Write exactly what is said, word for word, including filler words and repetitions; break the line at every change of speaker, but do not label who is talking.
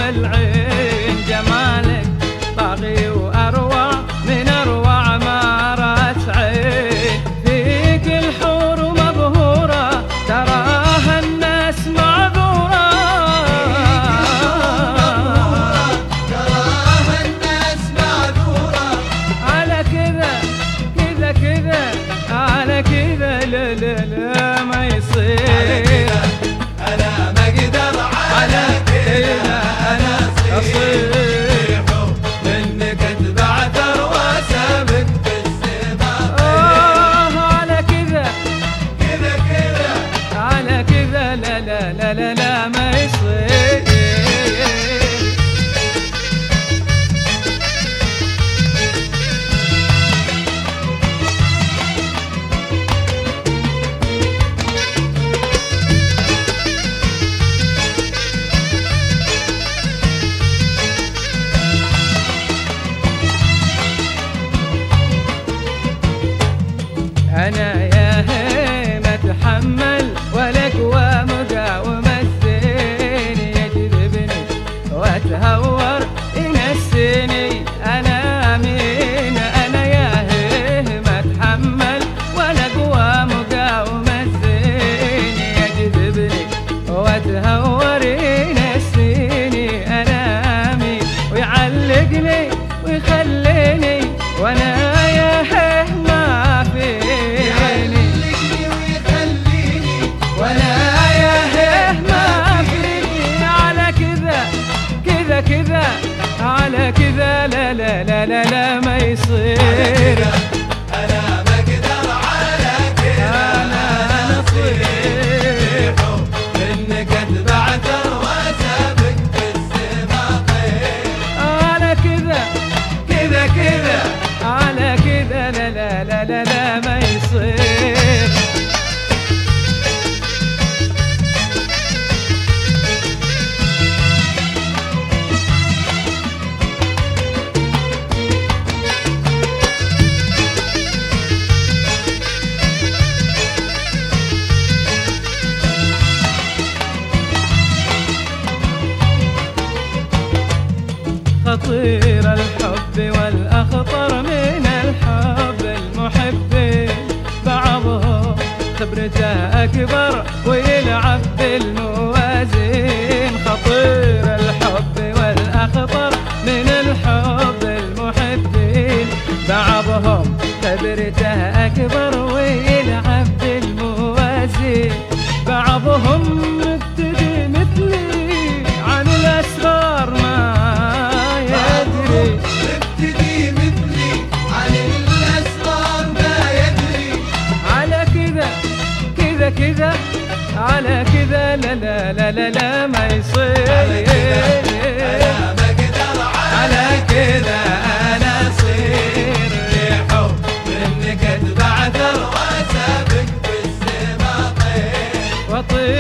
العين جمالك طاغي وأروع من أروع ما رأت عين، فيك الحور مبهورة تراها الناس معذورة،
تراها الناس معذورة.
على كذا كذا كذا على كذا لا لا لا ما يصير،
أنا ما أقدر على كذا أنا أصيح منك أتبع ثروة سابق في السباق.
آه على كذا
كذا كذا
على كذا لا لا لا لا لا ما يصير. أنا يا هي ما أتحمل والأقوى مقاومة الزين يجذبني وأتهور ينسيني، أنا مين أنا يا هي ما أتحمل والأقوى مقاومة الزين يجذبني وأتهور ينسيني، أنا مين ويعلقني ويخليني وأنا يا هي ما فيني، وأنا يا هيه ما فيني. على كذا كذا كذا على كذا لا لا لا لا لا ما يصير،
أنا ما أقدر على كذا أنا أصيح منك أتبع ثروة سابق في السباقين.
على كذا
كذا كذا
على كذا لا لا لا لا لا ما يصير. خطير الحب والأخطر من الحب المحبين، بعضهم خبرته أكبر ويلعب بالموازين، خطير الحب والأخطر من الحب المحبين، بعضهم خبرته أكبر ويلعب بالموازين، بعضهم مبتدي مثلي عن الأسرار ما
ابتدي مثلي عن الأسرار ما يدري.
على كذا كذا كذا على كذا لا لا لا لا لا ما يصير،
أنا ما أقدر على كذا أنا أصير حب منك أتبع ثروة سابق في السباقين.
وطير